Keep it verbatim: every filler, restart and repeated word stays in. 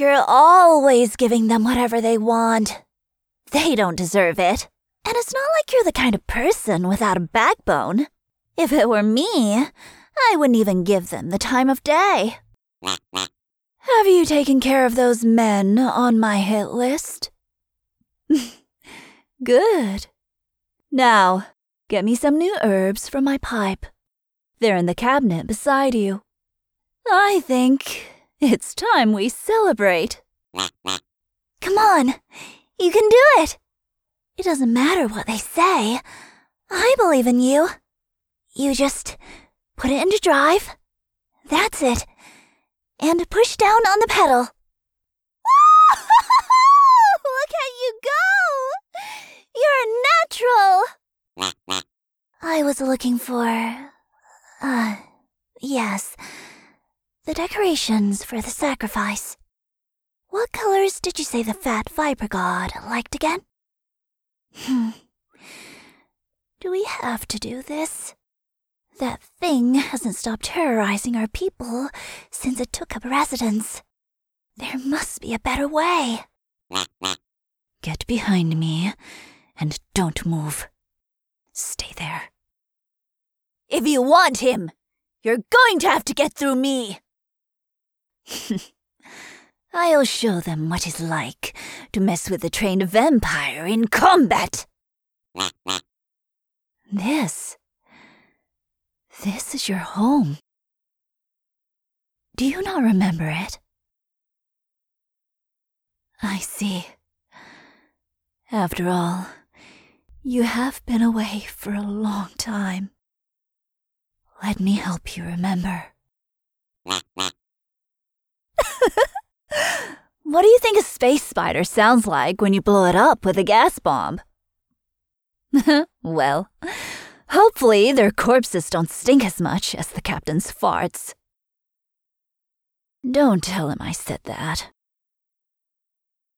You're always giving them whatever they want. They don't deserve it. And it's not like you're the kind of person without a backbone. If it were me, I wouldn't even give them the time of day. Have you taken care of those men on my hit list? Good. Now, get me some new herbs from my pipe. They're in the cabinet beside you. I think it's time we celebrate. Come on, you can do it. It doesn't matter what they say. I believe in you. You just put it into drive. That's it. And push down on the pedal. Look at you go! You're a natural! I was looking for... Uh, yes. The decorations for the sacrifice. What colors did you say the fat viper god liked again? Hmm. Do we have to do this? That thing hasn't stopped terrorizing our people since it took up residence. There must be a better way. Get behind me and don't move. Stay there. If you want him, you're going to have to get through me. I'll show them what it's like to mess with a trained vampire in combat. This... This is your home. Do you not remember it? I see. After all, you have been away for a long time. Let me help you remember. What do you think a space spider sounds like when you blow it up with a gas bomb? Well, hopefully their corpses don't stink as much as the captain's farts. Don't tell him I said that.